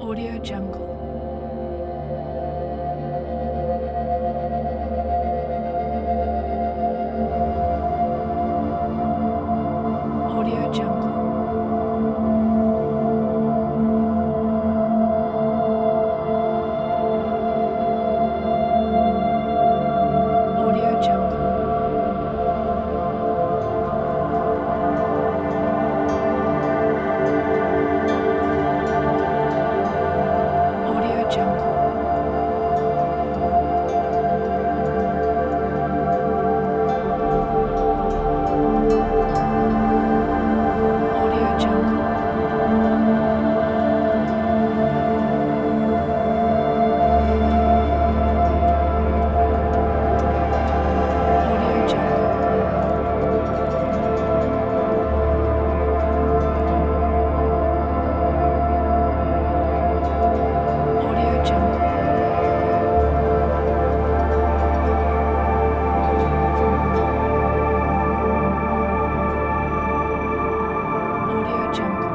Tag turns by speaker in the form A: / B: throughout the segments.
A: Audio Jungle. Audio Jungle. Audio Jungle. Audio Jungle. Audio Jungle. Audio Jungle. Audio Jungle. Audio Jungle.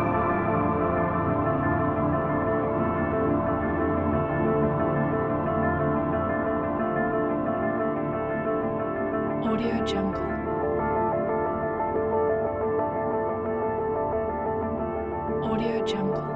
A: Audio Jungle. Audio Jungle.